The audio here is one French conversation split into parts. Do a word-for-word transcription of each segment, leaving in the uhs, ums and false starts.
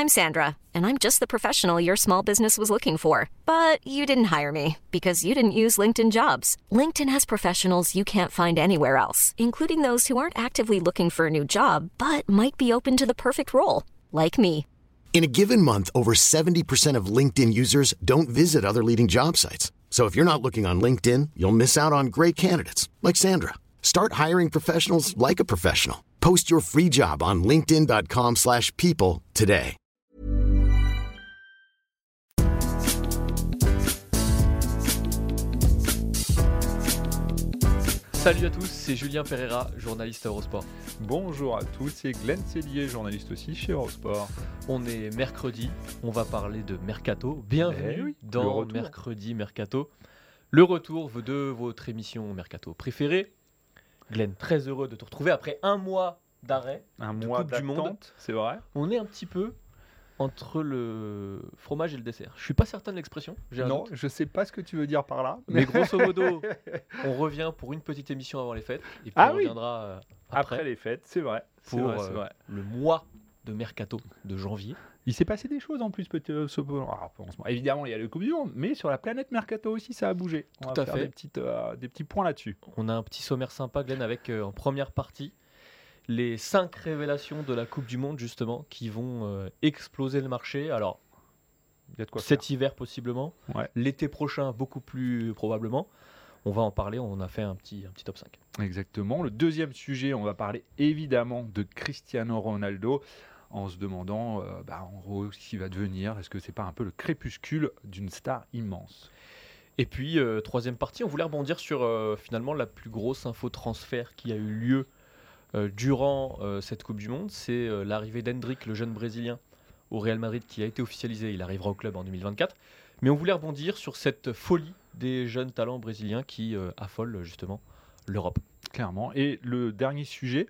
I'm Sandra, and I'm just the professional your small business was looking for. But you didn't hire me because you didn't use LinkedIn Jobs. LinkedIn has professionals you can't find anywhere else, including those who aren't actively looking for a new job, but might be open to the perfect role, like me. In a given month, over seventy percent of LinkedIn users don't visit other leading job sites. So if you're not looking on LinkedIn, you'll miss out on great candidates like Sandra. Start hiring professionals like a professional. Post your free job on linkedin.com slash people today. Salut à tous, c'est Julien Pereira, journaliste à Eurosport. Bonjour à tous, c'est Glenn Cellier, journaliste aussi chez Eurosport. On est mercredi, on va parler de Mercato. Bienvenue Eh oui, dans Mercredi Mercato, le retour de votre émission Mercato préférée. Glenn, très heureux de te retrouver après un mois d'arrêt, Un de mois Coupe du Monde. d'attente, c'est vrai. On est un petit peu entre le fromage et le dessert. Je suis pas certain de l'expression. J'ai un Non, doute. je sais pas ce que tu veux dire par là. Mais grosso modo, on revient pour une petite émission avant les fêtes et puis Ah on oui. reviendra euh, après, Après les fêtes, c'est vrai. C'est pour vrai, c'est euh, vrai. le mois de Mercato de janvier. Il s'est passé des choses en plus, peut-être. euh, ce- ah, en ce moment. Évidemment, il y a le Coupe du Monde, mais sur la planète Mercato aussi, ça a bougé. On Tout va à faire fait. Des, petites, euh, des petits points là-dessus. On a un petit sommaire sympa, Glenn, avec euh, en première partie les cinq révélations de la Coupe du Monde, justement, qui vont euh, exploser le marché. Alors, Il y a de quoi cet hiver, possiblement. Ouais. L'été prochain, beaucoup plus probablement. On va en parler, on a fait un petit, un petit top cinq. faire. Exactement. Le deuxième sujet, on va parler évidemment de Cristiano Ronaldo, en se demandant, euh, bah, en gros, ce qu'il va devenir. Est-ce que c'est pas un peu le crépuscule d'une star immense? Et puis, euh, troisième partie, on voulait rebondir sur euh, finalement la plus grosse info transfert qui a eu lieu euh, durant euh, cette Coupe du Monde. C'est euh, l'arrivée d'Hendrick, le jeune Brésilien, au Real Madrid, qui a été officialisé. Il arrivera au club en deux mille vingt-quatre. Mais on voulait rebondir sur cette folie des jeunes talents brésiliens qui euh, affolent justement l'Europe. Clairement. Et le dernier sujet,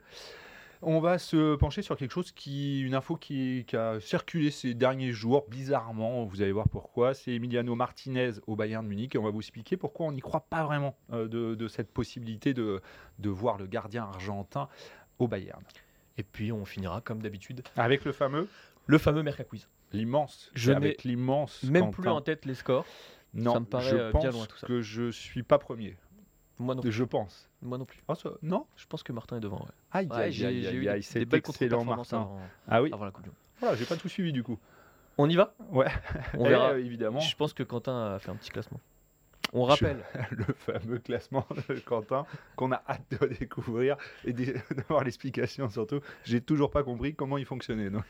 on va se pencher sur quelque chose qui, une info qui, qui a circulé ces derniers jours, bizarrement, vous allez voir pourquoi. C'est Emiliano Martinez au Bayern Munich et on va vous expliquer pourquoi on n'y croit pas vraiment euh, de, de cette possibilité de, de voir le gardien argentin au Bayern. Et puis on finira comme d'habitude Avec le fameux, le fameux Merca Quiz. l'immense, Je avec l'immense Même Quentin. plus en tête les scores. Non, ça me paraît, je euh, pense bien loin, tout ça. que je suis pas premier. Moi non plus. Je pense. Moi non plus. Oh, ça- non. Je pense que Martin est devant. Ouais. Aïe, Ouais, aïe, j'ai aïe, j'ai aïe, eu aïe, des, c'est des belles excellent, contre-performances Martin. avant, Ah oui. avant la Coupe du Monde. Voilà, j'ai pas tout suivi du coup. On y va. Ouais. On Eh, verra. euh, évidemment. Je pense que Quentin a fait un petit classement. On rappelle. le fameux classement de Quentin qu'on a hâte de découvrir et de- d'avoir l'explication surtout. J'ai toujours pas compris comment il fonctionnait. Donc.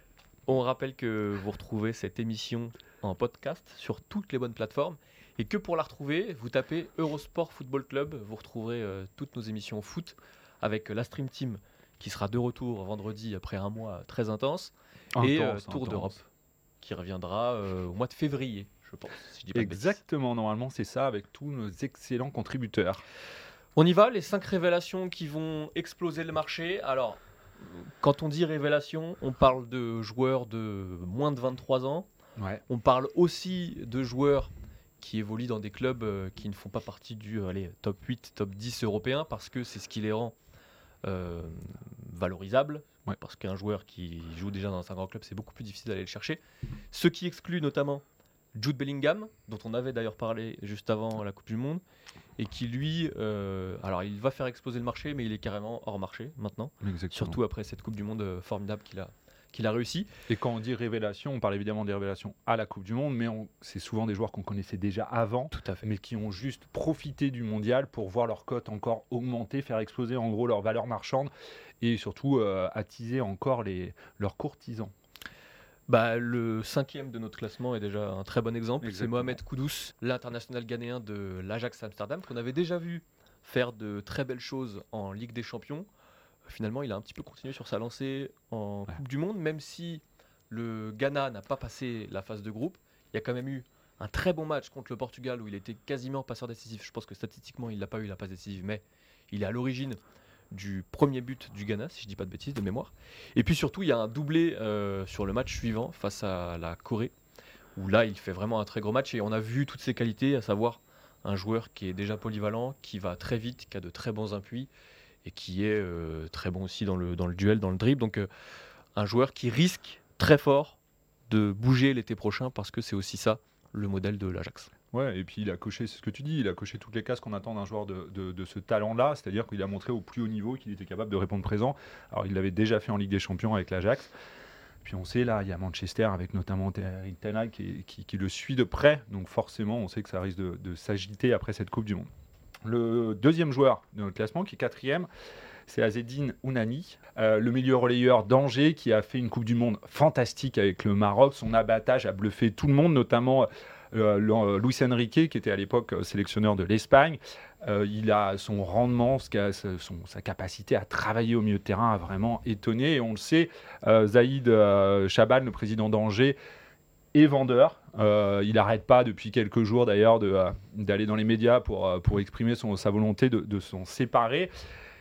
On rappelle que vous retrouvez cette émission en podcast sur toutes les bonnes plateformes et que pour la retrouver, vous tapez Eurosport Football Club. Vous retrouverez euh, toutes nos émissions foot avec la Stream Team qui sera de retour vendredi après un mois très intense et euh, Intense, Tour intense. d'Europe qui reviendra euh, au mois de février, je pense. Si je dis pas de bêtises. Exactement, normalement c'est ça avec tous nos excellents contributeurs. On y va, les cinq révélations qui vont exploser le marché. Alors, quand on dit révélation, on parle de joueurs de moins de vingt-trois ans. Ouais. On parle aussi de joueurs qui évoluent dans des clubs euh, qui ne font pas partie du euh, allez, top huit, top dix européen, parce que c'est ce qui les rend euh, valorisables. Ouais. Parce qu'un joueur qui joue déjà dans un grand club, c'est beaucoup plus difficile d'aller le chercher. Ce qui exclut notamment Jude Bellingham, dont on avait d'ailleurs parlé juste avant la Coupe du Monde, et qui lui, euh, alors il va faire exploser le marché, mais il est carrément hors marché maintenant, Exactement. surtout après cette Coupe du Monde euh, formidable qu'il a, qu'il a réussi. Et quand on dit révélation, on parle évidemment des révélations à la Coupe du Monde, mais on- c'est souvent des joueurs qu'on connaissait déjà avant, Tout à fait. mais qui ont juste profité du mondial pour voir leur cote encore augmenter, faire exploser en gros leur valeur marchande et surtout euh, attiser encore les, leurs courtisans. Bah, le cinquième de notre classement est déjà un très bon exemple. C'est Exactement. Mohamed Kudus, l'international ghanéen de l'Ajax Amsterdam, qu'on avait déjà vu faire de très belles choses en Ligue des Champions. Finalement, il a un petit peu continué sur sa lancée en Ouais. Coupe du Monde, même si le Ghana n'a pas passé la phase de groupe. Il y a quand même eu un très bon match contre le Portugal où il était quasiment passeur décisif. Je pense que statistiquement, il n'a pas eu la passe décisive, mais il est à l'origine du premier but du Ghana, si je ne dis pas de bêtises, de mémoire. Et puis surtout, il y a un doublé euh, sur le match suivant face à la Corée, où là, il fait vraiment un très gros match et on a vu toutes ses qualités, à savoir un joueur qui est déjà polyvalent, qui va très vite, qui a de très bons appuis et qui est euh, très bon aussi dans le, dans le duel, dans le dribble. Donc euh, un joueur qui risque très fort de bouger l'été prochain parce que c'est aussi ça le modèle de l'Ajax. Ouais, et puis il a coché, c'est ce que tu dis, il a coché toutes les cases qu'on attend d'un joueur de, de, de ce talent-là, c'est-à-dire qu'il a montré au plus haut niveau qu'il était capable de répondre présent. Alors il l'avait déjà fait en Ligue des Champions avec l'Ajax. Puis on sait, là, il y a Manchester avec notamment Eric Ten Hag qui, qui, qui le suit de près, donc forcément on sait que ça risque de, de s'agiter après cette Coupe du Monde. Le deuxième joueur de notre classement, qui est quatrième, c'est Azzedine Ouhnani, euh, le milieu relayeur d'Angers qui a fait une Coupe du Monde fantastique avec le Maroc. Son abattage a bluffé tout le monde, notamment euh, le, Luis Enrique, qui était à l'époque sélectionneur de l'Espagne. Euh, il a son rendement, son, sa capacité à travailler au milieu de terrain a vraiment étonné. Et on le sait, euh, Zaïd euh, Chaban, le président d'Angers, est vendeur. Euh, il n'arrête pas depuis quelques jours d'ailleurs de, euh, d'aller dans les médias pour, euh, pour exprimer son, sa volonté de, de s'en séparer.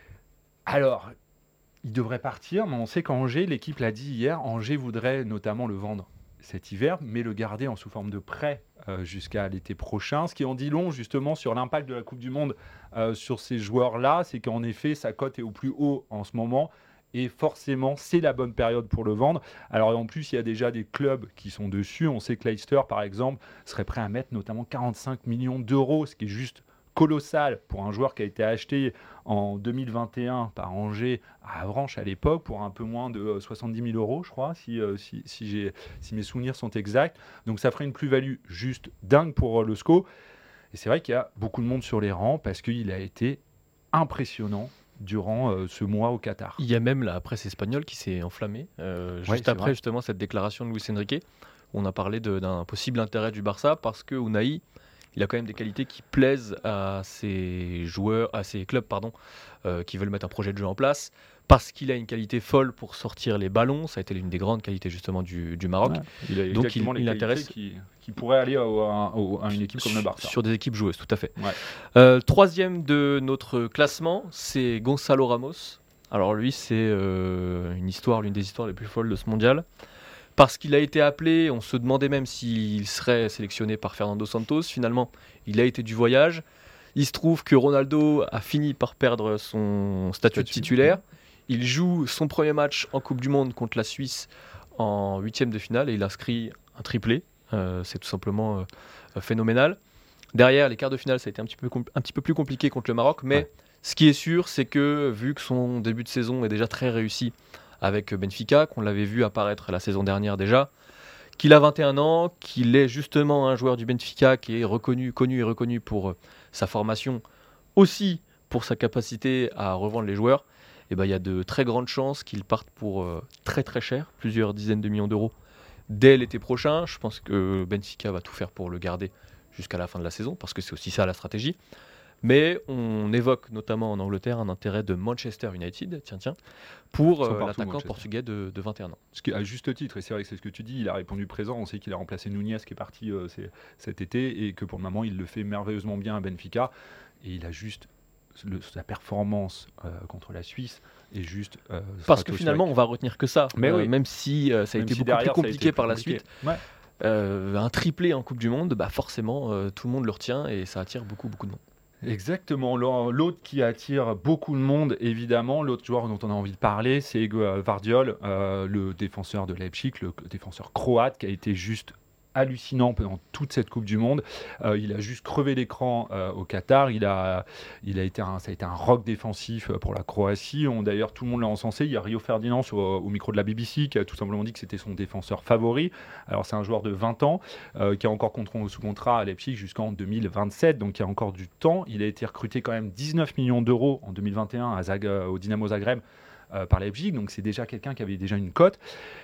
Alors, il devrait partir, mais on sait qu'Angers, l'équipe l'a dit hier, Angers voudrait notamment le vendre cet hiver, mais le garder en sous forme de prêt euh, jusqu'à l'été prochain. Ce qui en dit long justement sur l'impact de la Coupe du Monde euh, sur ces joueurs-là, c'est qu'en effet, sa cote est au plus haut en ce moment. Et forcément, c'est la bonne période pour le vendre. Alors en plus, il y a déjà des clubs qui sont dessus. On sait que Leicester, par exemple, serait prêt à mettre notamment quarante-cinq millions d'euros, ce qui est juste colossal pour un joueur qui a été acheté en deux mille vingt et un par Angers à Avranches à l'époque pour un peu moins de soixante-dix mille euros, je crois, si, euh, si, si, j'ai, si mes souvenirs sont exacts. Donc ça ferait une plus-value juste dingue pour euh, le S C O. Et c'est vrai qu'il y a beaucoup de monde sur les rangs parce qu'il a été impressionnant durant euh, ce mois au Qatar. Il y a même la presse espagnole qui s'est enflammée euh, juste ouais, après vrai. justement cette déclaration de Luis Enrique. On a parlé de, d'un possible intérêt du Barça parce que Ounahi, il a quand même des qualités qui plaisent à ces joueurs, à ces clubs pardon, euh, qui veulent mettre un projet de jeu en place, parce qu'il a une qualité folle pour sortir les ballons. Ça a été l'une des grandes qualités justement du, du Maroc. Ouais, il a donc il, les il intéresse qui, qui pourrait aller à, à, à une équipe comme le Barça. Sur des équipes joueuses, tout à fait. Ouais. Euh, troisième de notre classement, c'est Gonzalo Ramos. Alors lui, c'est euh, une histoire, l'une des histoires les plus folles de ce mondial. Parce qu'il a été appelé, on se demandait même s'il serait sélectionné par Fernando Santos. Finalement, il a été du voyage. Il se trouve que Ronaldo a fini par perdre son statut de titulaire. Il joue son premier match en Coupe du Monde contre la Suisse en huitième de finale et il inscrit un triplé. Euh, c'est tout simplement euh, phénoménal. Derrière, les quarts de finale, ça a été un petit peu, compl- un petit peu plus compliqué contre le Maroc. Mais ouais. Ce qui est sûr, c'est que vu que son début de saison est déjà très réussi avec Benfica, qu'on l'avait vu apparaître la saison dernière déjà, qu'il a vingt et un ans, qu'il est justement un joueur du Benfica qui est reconnu, connu et reconnu pour sa formation, aussi pour sa capacité à revendre les joueurs, et ben, il y a de très grandes chances qu'il parte pour euh, très très cher, plusieurs dizaines de millions d'euros, dès l'été prochain. Je pense que Benfica va tout faire pour le garder jusqu'à la fin de la saison, parce que c'est aussi ça la stratégie. Mais on évoque notamment en Angleterre un intérêt de Manchester United, tiens, tiens, pour euh, l'attaquant Manchester. portugais de, de vingt et un ans. Ce qui est à juste titre, et c'est vrai que c'est ce que tu dis, il a répondu présent. On sait qu'il a remplacé Nunez qui est parti euh, c'est, cet été et que pour le moment il le fait merveilleusement bien à Benfica. Et il a juste le, sa performance euh, contre la Suisse est juste. Euh, Parce que finalement on va retenir que ça, mais euh, oui. même si euh, ça a même été si beaucoup plus compliqué par la compliqué. suite. Ouais. Euh, un triplé en Coupe du Monde, bah forcément euh, tout le monde le retient et ça attire beaucoup beaucoup de monde. Exactement. L'autre qui attire beaucoup de monde, évidemment, l'autre joueur dont on a envie de parler, c'est Gvardiol, euh, le défenseur de Leipzig, le défenseur croate qui a été juste hallucinant pendant toute cette Coupe du Monde. Euh, il a juste crevé l'écran euh, au Qatar. Il a, il a été un, ça a été un rock défensif pour la Croatie. On, d'ailleurs, tout le monde l'a encensé. Il y a Rio Ferdinand sur, au micro de la B B C qui a tout simplement dit que c'était son défenseur favori. Alors, c'est un joueur de vingt ans euh, qui a encore contre, sous contrat à Leipzig jusqu'en deux mille vingt-sept. Donc, il y a encore du temps. Il a été recruté quand même dix-neuf millions d'euros en deux mille vingt et un à Zag, au Dynamo Zagreb euh, par Leipzig. Donc, c'est déjà quelqu'un qui avait déjà une cote.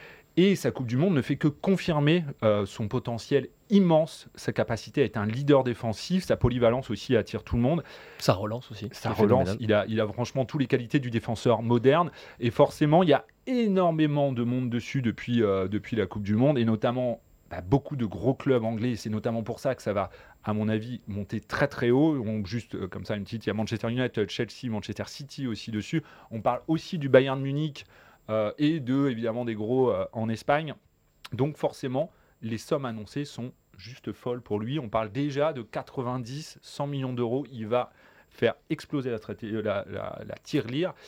Et sa Coupe du Monde ne fait que confirmer euh, son potentiel immense, sa capacité à être un leader défensif, sa polyvalence aussi attire tout le monde. Sa relance aussi. Sa relance, il a, il a franchement toutes les qualités du défenseur moderne. Et forcément, il y a énormément de monde dessus depuis, euh, depuis la Coupe du Monde, et notamment bah, beaucoup de gros clubs anglais. Et c'est notamment pour ça que ça va, à mon avis, monter très très haut. On, juste euh, comme ça, une petite, il y a Manchester United, Chelsea, Manchester City aussi dessus. On parle aussi du Bayern Munich, Euh, et de, évidemment, des gros euh, en Espagne. Donc forcément, les sommes annoncées sont juste folles pour lui. On parle déjà de quatre-vingt-dix à cent millions d'euros. Il va faire exploser la, traité- la, la, la tirelire.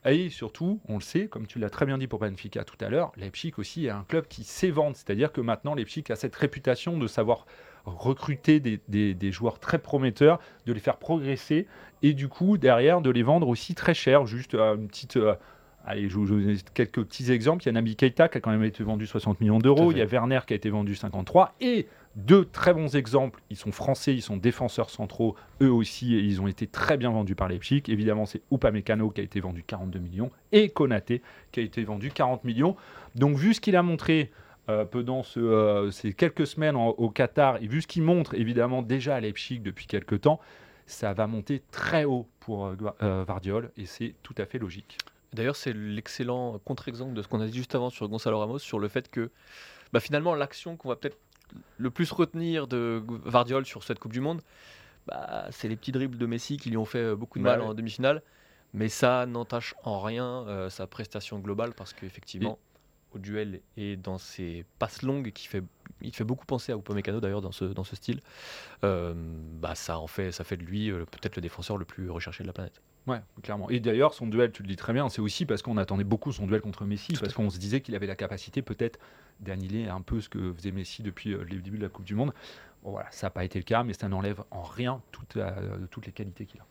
Et surtout, on le sait, comme tu l'as très bien dit pour Benfica tout à l'heure, Leipzig aussi est un club qui sait vendre. C'est-à-dire que maintenant, Leipzig a cette réputation de savoir recruter des, des, des joueurs très prometteurs, de les faire progresser et du coup, derrière, de les vendre aussi très cher. Juste euh, une petite... Euh, allez, je vous donne quelques petits exemples. Il y a Naby Keita qui a quand même été vendu soixante millions d'euros. Il y a Werner qui a été vendu cinquante-trois. Et deux très bons exemples. Ils sont français, ils sont défenseurs centraux. Eux aussi, et ils ont été très bien vendus par Leipzig. Évidemment, c'est Upamecano qui a été vendu quarante-deux millions et Konaté qui a été vendu quarante millions. Donc, vu ce qu'il a montré euh, pendant ce, euh, ces quelques semaines en, au Qatar et vu ce qu'il montre évidemment déjà à Leipzig depuis quelques temps, ça va monter très haut pour euh, Gvardiol et c'est tout à fait logique. D'ailleurs, c'est l'excellent contre-exemple de ce qu'on a dit juste avant sur Gonzalo Ramos, sur le fait que bah, finalement, l'action qu'on va peut-être le plus retenir de Gvardiol sur cette Coupe du Monde, bah, c'est les petits dribbles de Messi qui lui ont fait beaucoup de mal ouais. en demi-finale. Mais ça n'entache en rien euh, sa prestation globale parce qu'effectivement, et... au duel et dans ses passes longues, qui fait, il fait beaucoup penser à Upamecano d'ailleurs dans ce, dans ce style, euh, bah, ça, en fait, ça fait de lui euh, peut-être le défenseur le plus recherché de la planète. Ouais, clairement. Et d'ailleurs, son duel, tu le dis très bien, c'est aussi parce qu'on attendait beaucoup son duel contre Messi, Tout parce qu'on se disait qu'il avait la capacité peut-être d'annihiler un peu ce que faisait Messi depuis euh, le début de la Coupe du Monde. Bon, voilà, ça n'a pas été le cas, mais ça n'enlève en rien toute la, euh, toutes les qualités qu'il a.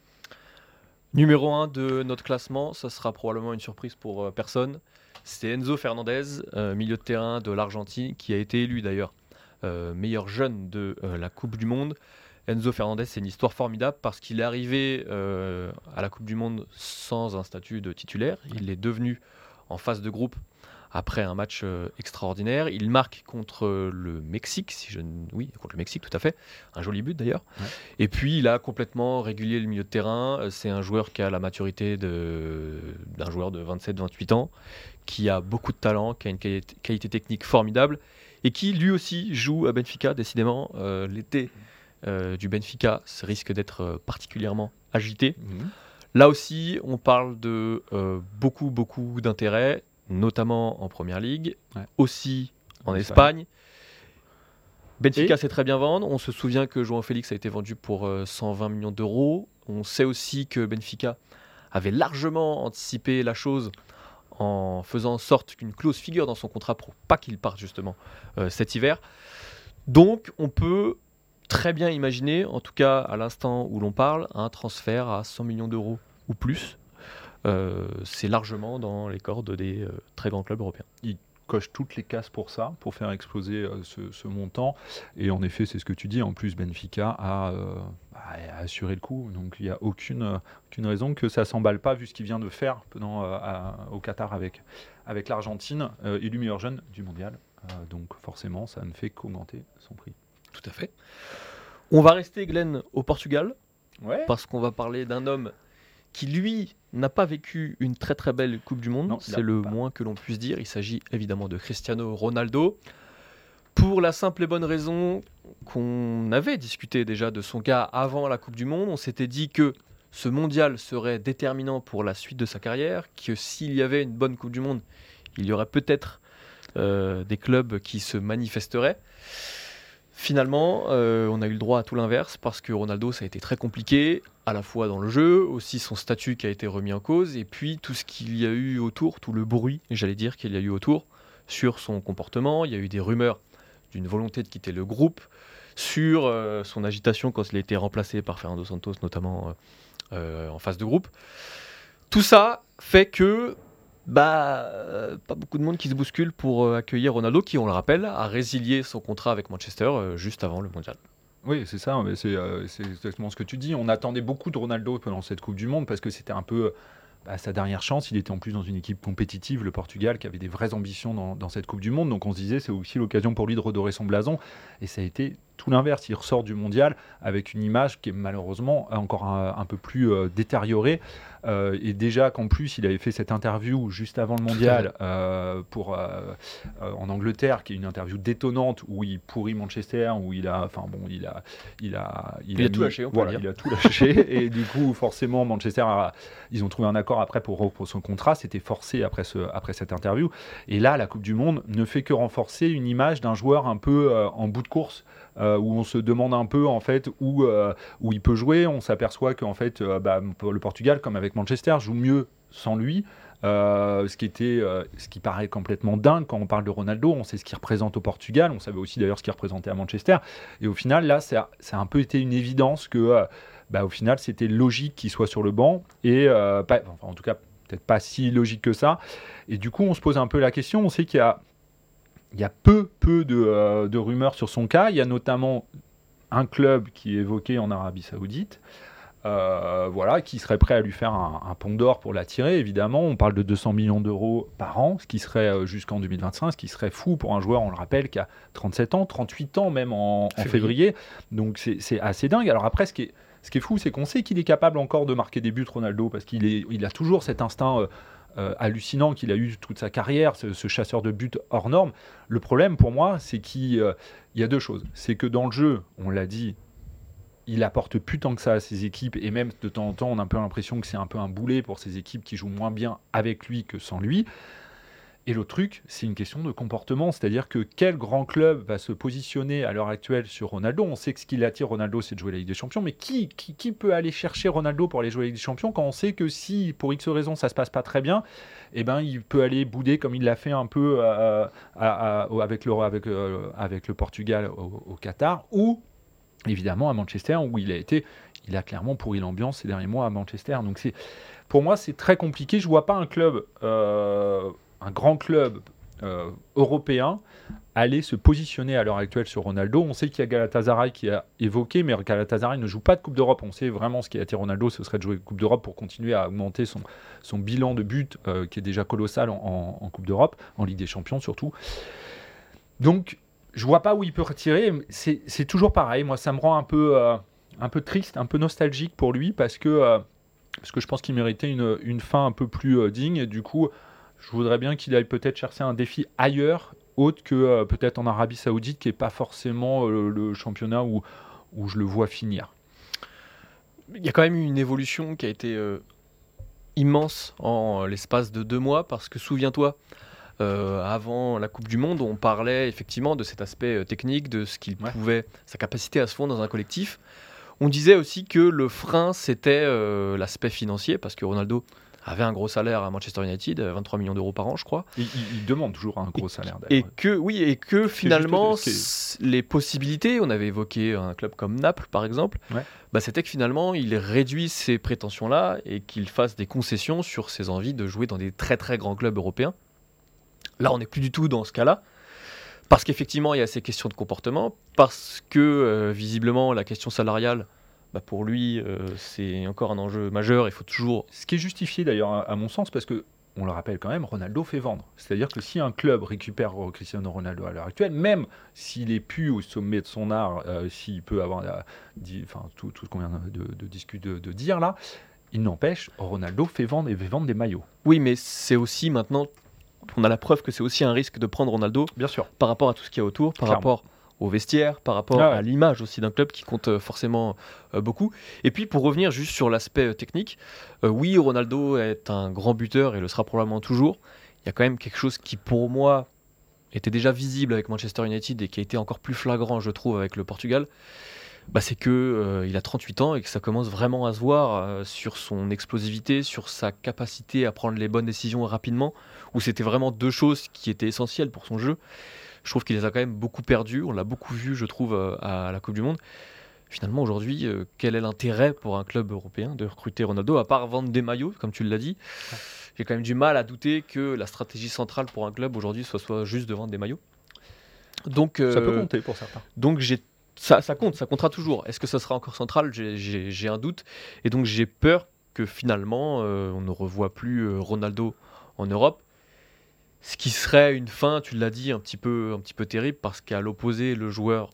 Numéro un de notre classement, ça sera probablement une surprise pour euh, personne. C'est Enzo Fernandez, euh, milieu de terrain de l'Argentine, qui a été élu d'ailleurs euh, meilleur jeune de euh, la Coupe du Monde. Enzo Fernandez, c'est une histoire formidable parce qu'il est arrivé euh, à la Coupe du Monde sans un statut de titulaire. Il est devenu en phase de groupe après un match euh, extraordinaire. Il marque contre le Mexique, si je... oui, contre le Mexique, tout à fait. Un joli but d'ailleurs. Ouais. Et puis, il a complètement régulier le milieu de terrain. C'est un joueur qui a la maturité de... d'un joueur de vingt-sept vingt-huit ans, qui a beaucoup de talent, qui a une qualité, qualité technique formidable et qui, lui aussi, joue à Benfica. Décidément, euh, l'été euh, du Benfica risque d'être euh, particulièrement agité. Mmh. Là aussi, on parle de euh, beaucoup, beaucoup d'intérêt, notamment en Première Ligue, ouais. aussi en, en Espagne. Espagne. Benfica et... sait très bien vendre. On se souvient que João Félix a été vendu pour euh, cent vingt millions d'euros. On sait aussi que Benfica avait largement anticipé la chose en faisant en sorte qu'une clause figure dans son contrat pour pas qu'il parte justement euh, cet hiver. Donc on peut très bien imaginer, en tout cas à l'instant où l'on parle, un transfert à cent millions d'euros ou plus. Euh, c'est largement dans les cordes des euh, très grands clubs européens. Il coche toutes les cases pour ça, pour faire exploser euh, ce, ce montant. Et en effet, c'est ce que tu dis. En plus, Benfica a, euh, a assuré le coup. Donc, il n'y a aucune, euh, aucune raison que ça ne s'emballe pas, vu ce qu'il vient de faire pendant, euh, à, au Qatar avec, avec l'Argentine, euh, élu meilleur jeune du mondial. Euh, donc, forcément, ça ne fait qu'augmenter son prix. Tout à fait. On va rester, Glenn, au Portugal, ouais. parce qu'on va parler d'un homme qui, lui, n'a pas vécu une très très belle Coupe du Monde. Non, c'est le pas. moins que l'on puisse dire. Il s'agit évidemment de Cristiano Ronaldo. Pour la simple et bonne raison qu'on avait discuté déjà de son cas avant la Coupe du Monde. On s'était dit que ce mondial serait déterminant pour la suite de sa carrière, que s'il y avait une bonne Coupe du Monde, il y aurait peut-être euh, des clubs qui se manifesteraient. Finalement, euh, on a eu le droit à tout l'inverse parce que Ronaldo, ça a été très compliqué, à la fois dans le jeu, aussi son statut qui a été remis en cause, et puis tout ce qu'il y a eu autour, tout le bruit, j'allais dire, qu'il y a eu autour sur son comportement. Il y a eu des rumeurs d'une volonté de quitter le groupe, sur euh, son agitation quand il a été remplacé par Fernando Santos, notamment euh, euh, en phase de groupe. Tout ça fait que Bah, euh, pas beaucoup de monde qui se bouscule pour euh, accueillir Ronaldo, qui, on le rappelle, a résilié son contrat avec Manchester euh, juste avant le mondial. Oui, c'est ça, mais c'est, euh, c'est exactement ce que tu dis. On attendait beaucoup de Ronaldo pendant cette Coupe du Monde parce que c'était un peu bah, sa dernière chance. Il était en plus dans une équipe compétitive, le Portugal, qui avait des vraies ambitions dans, dans cette Coupe du Monde. Donc on se disait c'est aussi l'occasion pour lui de redorer son blason. Et ça a été tout l'inverse. Il ressort du mondial avec une image qui est malheureusement encore un, un peu plus euh, détériorée. Euh, et déjà qu'en plus il avait fait cette interview juste avant le mondial euh, pour, euh, euh, en Angleterre, qui est une interview détonnante où il pourrit Manchester, où il a, enfin bon, il a, il a, il, il a, a tout mis, lâché, on peut voilà, dire. Il a tout lâché et du coup forcément Manchester, a, ils ont trouvé un accord après pour, pour son contrat. C'était forcé après ce, après cette interview. Et là, la Coupe du Monde ne fait que renforcer une image d'un joueur un peu euh, en bout de course. Euh, où on se demande un peu en fait où, euh, où il peut jouer. On s'aperçoit qu'en fait euh, bah, le Portugal, comme avec Manchester, joue mieux sans lui. Euh, ce qui était, euh, ce qui paraît complètement dingue quand on parle de Ronaldo. On sait ce qu'il représente au Portugal, on savait aussi d'ailleurs ce qu'il représentait à Manchester. Et au final, là, ça, ça a un peu été une évidence que, euh, bah, au final, c'était logique qu'il soit sur le banc et euh, pas, enfin, en tout cas, peut-être pas si logique que ça. Et du coup, on se pose un peu la question. On sait qu'il y a, il y a peu, peu de, euh, de rumeurs sur son cas. Il y a notamment un club qui est évoqué en Arabie Saoudite. Euh, voilà, qui serait prêt à lui faire un, un pont d'or pour l'attirer, évidemment. On parle de deux cents millions d'euros par an, ce qui serait euh, jusqu'en deux mille vingt-cinq, ce qui serait fou pour un joueur, on le rappelle, qui a trente-sept ans, trente-huit ans même en, en février. Donc c'est, c'est assez dingue. Alors après, ce qui est, ce qui est fou, c'est qu'on sait qu'il est capable encore de marquer des buts, Ronaldo, parce qu'il est, il a toujours cet instinct euh, euh, hallucinant qu'il a eu toute sa carrière, ce, ce chasseur de buts hors norme. Le problème pour moi, c'est qu'il euh, y a deux choses. C'est que dans le jeu, on l'a dit, il apporte plus tant que ça à ses équipes, et même de temps en temps on a un peu l'impression que c'est un peu un boulet pour ses équipes qui jouent moins bien avec lui que sans lui. Et l'autre truc, c'est une question de comportement, c'est-à-dire que quel grand club va se positionner à l'heure actuelle sur Ronaldo? On sait que ce qui l'attire Ronaldo, c'est de jouer la Ligue des Champions, mais qui, qui, qui peut aller chercher Ronaldo pour aller jouer la Ligue des Champions quand on sait que si pour X raisons ça se passe pas très bien, eh ben il peut aller bouder comme il l'a fait un peu euh, à, à, avec, le, avec, euh, avec le Portugal au, au Qatar, ou évidemment à Manchester, où il a été, il a clairement pourri l'ambiance ces derniers mois à Manchester. Donc c'est, pour moi, c'est très compliqué. Je vois pas un club, euh, un grand club euh, européen aller se positionner à l'heure actuelle sur Ronaldo. On sait qu'il y a Galatasaray qui a évoqué, mais Galatasaray ne joue pas de Coupe d'Europe. On sait vraiment ce qui a attiré Ronaldo, ce serait de jouer de Coupe d'Europe pour continuer à augmenter son, son bilan de buts, euh, qui est déjà colossal en, en, en Coupe d'Europe, en Ligue des Champions surtout. Donc je vois pas où il peut retirer. C'est, c'est toujours pareil. Moi, ça me rend un peu, euh, un peu triste, un peu nostalgique pour lui, parce que, euh, parce que je pense qu'il méritait une, une fin un peu plus euh, digne. Et du coup, je voudrais bien qu'il aille peut-être chercher un défi ailleurs, autre que euh, peut-être en Arabie Saoudite, qui n'est pas forcément euh, le championnat où, où je le vois finir. Il y a quand même eu une évolution qui a été euh, immense en l'espace de deux mois, parce que souviens-toi, Euh, avant la Coupe du Monde, on parlait effectivement de cet aspect euh, technique, de ce qu'il Ouais. pouvait, sa capacité à se fondre dans un collectif. On disait aussi que le frein, c'était euh, l'aspect financier, parce que Ronaldo avait un gros salaire à Manchester United, vingt-trois millions d'euros par an, je crois. Il, il, il demande toujours un gros salaire, Et d'ailleurs. que, oui, et que finalement, juste, ce les possibilités, on avait évoqué un club comme Naples, par exemple, Ouais. bah, c'était que finalement, il réduit ces prétentions-là et qu'il fasse des concessions sur ses envies de jouer dans des très très grands clubs européens. Là, on n'est plus du tout dans ce cas-là, parce qu'effectivement, il y a ces questions de comportement, parce que, euh, visiblement, la question salariale, bah, pour lui, euh, c'est encore un enjeu majeur. Il faut toujours... Ce qui est justifié, d'ailleurs, à, à mon sens, parce que, on le rappelle quand même, Ronaldo fait vendre. C'est-à-dire que si un club récupère Cristiano Ronaldo à l'heure actuelle, même s'il est plus au sommet de son art, euh, s'il peut avoir la, di, enfin, tout, tout ce qu'on vient de, de, discuter, de, de dire là, il n'empêche, Ronaldo fait vendre et fait vendre des maillots. Oui, mais c'est aussi maintenant... On a la preuve que c'est aussi un risque de prendre Ronaldo. Bien sûr. Par rapport à tout ce qu'il y a autour, par Clairement. rapport au vestiaire, par rapport Ah ouais. à l'image aussi d'un club qui compte euh, forcément euh, beaucoup. Et puis pour revenir juste sur l'aspect euh, technique, euh, oui, Ronaldo est un grand buteur et le sera probablement toujours. Il y a quand même quelque chose qui pour moi était déjà visible avec Manchester United et qui a été encore plus flagrant, je trouve, avec le Portugal. Bah, c'est qu'il euh, a trente-huit ans et que ça commence vraiment à se voir euh, sur son explosivité, sur sa capacité à prendre les bonnes décisions rapidement, où c'était vraiment deux choses qui étaient essentielles pour son jeu. Je trouve qu'il les a quand même beaucoup perdues, on l'a beaucoup vu, je trouve, euh, à la Coupe du Monde. Finalement, aujourd'hui, euh, quel est l'intérêt pour un club européen de recruter Ronaldo, à part vendre des maillots, comme tu l'as dit? J'ai quand même du mal à douter que la stratégie centrale pour un club aujourd'hui soit, soit juste de vendre des maillots. Donc, euh, Ça peut compter pour certains. Donc j'ai Ça, ça compte, ça comptera toujours. Est-ce que ça sera encore central? j'ai, j'ai, j'ai un doute. Et donc j'ai peur que finalement, euh, on ne revoie plus euh, Ronaldo en Europe. Ce qui serait une fin, tu l'as dit, un petit peu, un petit peu terrible, parce qu'à l'opposé, le joueur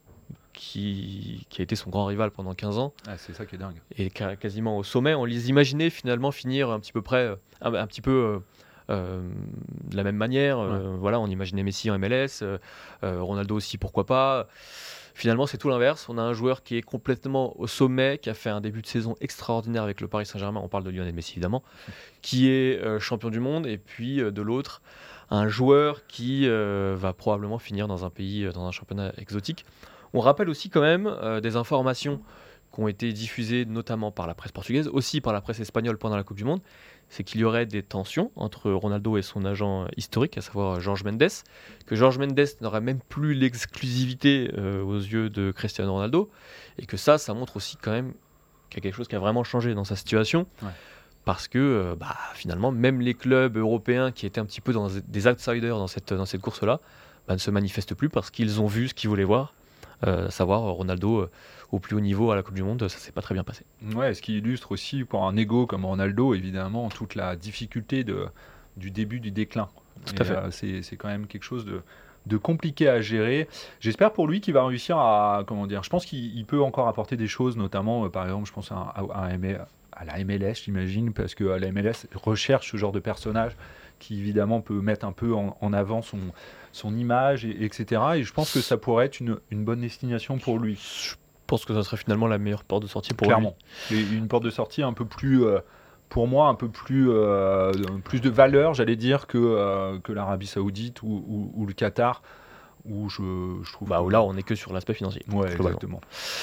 qui, qui a été son grand rival pendant quinze ans, Ah, c'est ça qui est dingue. et ca- quasiment au sommet, on les imaginait finalement finir un petit peu près, un, un petit peu... Euh, Euh, de la même manière, euh, Ouais. voilà, on imaginait Messi en M L S, euh, euh, Ronaldo aussi, pourquoi pas. Finalement, c'est tout l'inverse. On a un joueur qui est complètement au sommet, qui a fait un début de saison extraordinaire avec le Paris Saint-Germain. On parle de Lionel Messi, évidemment, qui est euh, champion du monde. Et puis, euh, de l'autre, un joueur qui euh, va probablement finir dans un pays, euh, dans un championnat exotique. On rappelle aussi quand même euh, des informations qui ont été diffusées notamment par la presse portugaise, aussi par la presse espagnole pendant la Coupe du Monde, c'est qu'il y aurait des tensions entre Ronaldo et son agent historique, à savoir Jorge Mendes, que Jorge Mendes n'aurait même plus l'exclusivité euh, aux yeux de Cristiano Ronaldo, et que ça, ça montre aussi quand même qu'il y a quelque chose qui a vraiment changé dans sa situation, ouais. parce que euh, bah, finalement, même les clubs européens qui étaient un petit peu dans des outsiders dans cette, dans cette course-là, bah, ne se manifestent plus parce qu'ils ont vu ce qu'ils voulaient voir, euh, à savoir Ronaldo euh, au plus haut niveau à la Coupe du Monde, ça s'est pas très bien passé. Ouais, ce qui illustre aussi pour un égo comme Ronaldo, évidemment, toute la difficulté de, du début du déclin. Tout Et, à fait. Euh, c'est, c'est quand même quelque chose de, de compliqué à gérer. J'espère pour lui qu'il va réussir à, comment dire, je pense qu'il il peut encore apporter des choses, notamment, euh, par exemple, je pense à, à, à, à la M L S, j'imagine, parce que la M L S recherche ce genre de personnage qui évidemment peut mettre un peu en, en avant son, son image, et, etc. Et je pense que ça pourrait être une, une bonne destination pour lui. Je pense que ça serait finalement la meilleure porte de sortie pour Clairement. lui. Clairement. Une porte de sortie un peu plus, euh, pour moi, un peu plus, euh, plus de valeur, j'allais dire, que, euh, que l'Arabie Saoudite ou, ou, ou le Qatar, où je, je trouve. Bah, que... où là, on n'est que sur l'aspect financier. Ouais, exactement.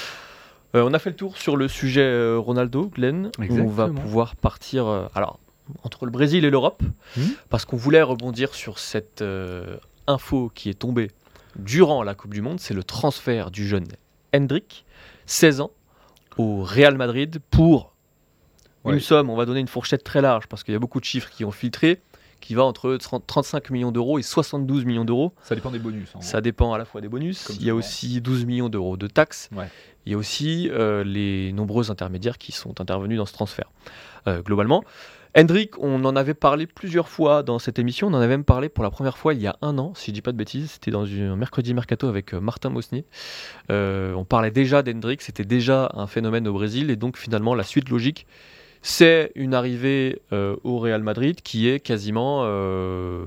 Euh, on a fait le tour sur le sujet euh, Ronaldo, Glenn. Exactement. On va pouvoir partir. Euh, alors. entre le Brésil et l'Europe, mmh. parce qu'on voulait rebondir sur cette euh, info qui est tombée durant la Coupe du Monde, c'est le transfert du jeune Endrick, seize ans, au Real Madrid pour ouais. une somme, on va donner une fourchette très large, parce qu'il y a beaucoup de chiffres qui ont filtré, qui va entre trente-cinq millions d'euros et soixante-douze millions d'euros. Ça dépend des bonus. En Ça dépend à la fois des bonus, Comme il y a aussi douze millions d'euros de taxes, ouais. il y a aussi euh, les nombreux intermédiaires qui sont intervenus dans ce transfert. Euh, globalement, Endrick, on en avait parlé plusieurs fois dans cette émission, on en avait même parlé pour la première fois il y a un an, si je ne dis pas de bêtises, c'était dans un mercredi mercato avec Martin Mosnier. Euh, on parlait déjà d'Endrick, c'était déjà un phénomène au Brésil, et donc finalement la suite logique, c'est une arrivée euh, au Real Madrid qui est quasiment euh,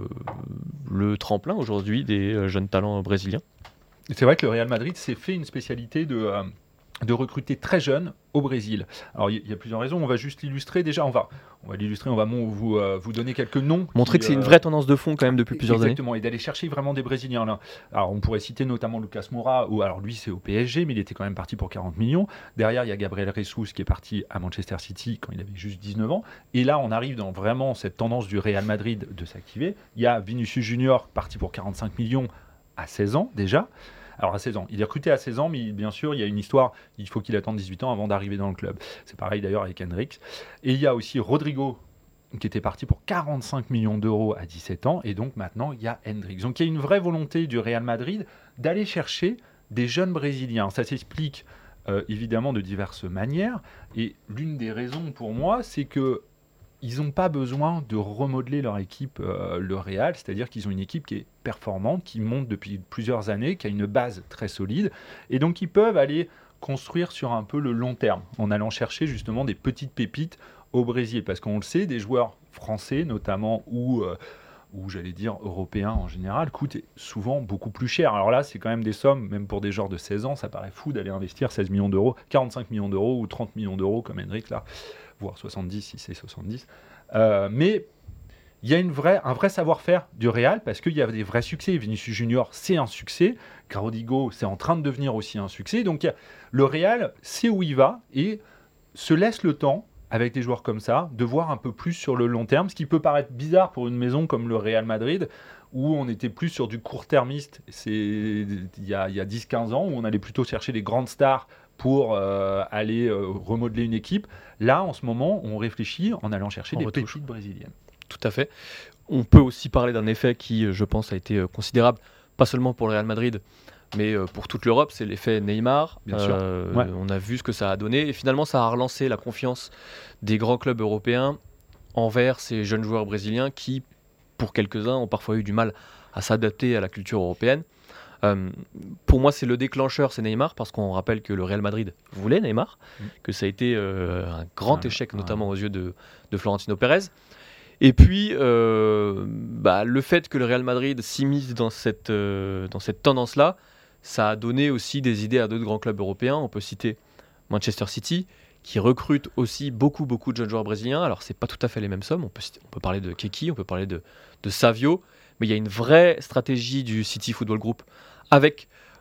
le tremplin aujourd'hui des jeunes talents brésiliens. C'est vrai que le Real Madrid s'est fait une spécialité de... Euh... de recruter très jeunes au Brésil. Alors il y, y a plusieurs raisons, on va juste l'illustrer déjà, on va, on va l'illustrer, on va vous, euh, vous donner quelques noms. Montrer qui, que c'est euh, une vraie tendance de fond quand même depuis plusieurs exactement, années. Et d'aller chercher vraiment des Brésiliens. Là. Alors on pourrait citer notamment Lucas Moura, ou alors lui c'est au P S G, mais il était quand même parti pour quarante millions. Derrière il y a Gabriel Jesus qui est parti à Manchester City quand il avait juste dix-neuf ans. Et là on arrive dans vraiment cette tendance du Real Madrid de s'activer. Il y a Vinicius Junior parti pour quarante-cinq millions à seize ans déjà. Alors à seize ans, il est recruté à seize ans, mais bien sûr, il y a une histoire, il faut qu'il attende dix-huit ans avant d'arriver dans le club. C'est pareil d'ailleurs avec Endrick. Et il y a aussi Rodrigo, qui était parti pour quarante-cinq millions d'euros à dix-sept ans, et donc maintenant, il y a Endrick. Donc il y a une vraie volonté du Real Madrid d'aller chercher des jeunes Brésiliens. Ça s'explique euh, évidemment de diverses manières, et l'une des raisons pour moi, c'est que ils n'ont pas besoin de remodeler leur équipe, euh, le Real, c'est-à-dire qu'ils ont une équipe qui est performante, qui monte depuis plusieurs années, qui a une base très solide, et donc ils peuvent aller construire sur un peu le long terme, en allant chercher justement des petites pépites au Brésil, parce qu'on le sait, des joueurs français notamment, ou, euh, ou j'allais dire européens en général, coûtent souvent beaucoup plus cher. Alors là, c'est quand même des sommes, même pour des joueurs de seize ans, ça paraît fou d'aller investir seize millions d'euros, quarante-cinq millions d'euros ou trente millions d'euros comme Endrick là, voire soixante-dix si c'est soixante-dix. Euh, mais il y a une vraie, un vrai savoir-faire du Real parce qu'il y a des vrais succès. Vinicius Junior, c'est un succès. Rodrigo, c'est en train de devenir aussi un succès. Donc a, le Real sait où il va et se laisse le temps, avec des joueurs comme ça, de voir un peu plus sur le long terme, ce qui peut paraître bizarre pour une maison comme le Real Madrid, où on était plus sur du court-termiste c'est, il y a, il y a dix quinze ans, où on allait plutôt chercher les grandes stars pour euh, aller euh, remodeler une équipe. Là, en ce moment, on réfléchit en allant chercher on des retouche. Pépites brésiliennes. Tout à fait. On peut aussi parler d'un effet qui, je pense, a été considérable, pas seulement pour le Real Madrid, mais pour toute l'Europe, c'est l'effet Neymar. Bien sûr. Euh, ouais. On a vu ce que ça a donné, et finalement, ça a relancé la confiance des grands clubs européens envers ces jeunes joueurs brésiliens qui, pour quelques-uns, ont parfois eu du mal à s'adapter à la culture européenne. Euh, pour moi, c'est le déclencheur, c'est Neymar, parce qu'on rappelle que le Real Madrid voulait Neymar, mmh. que ça a été euh, un grand ah, échec, ah, notamment ah. aux yeux de, de Florentino Pérez. Et puis, euh, bah, le fait que le Real Madrid s'immisce dans cette, euh, dans cette tendance-là, ça a donné aussi des idées à d'autres grands clubs européens. On peut citer Manchester City, qui recrute aussi beaucoup, beaucoup de jeunes joueurs brésiliens. Alors, ce n'est pas tout à fait les mêmes sommes. On peut, citer, on peut parler de Keki, on peut parler de, de Savio, mais il y a une vraie stratégie du City Football Group avec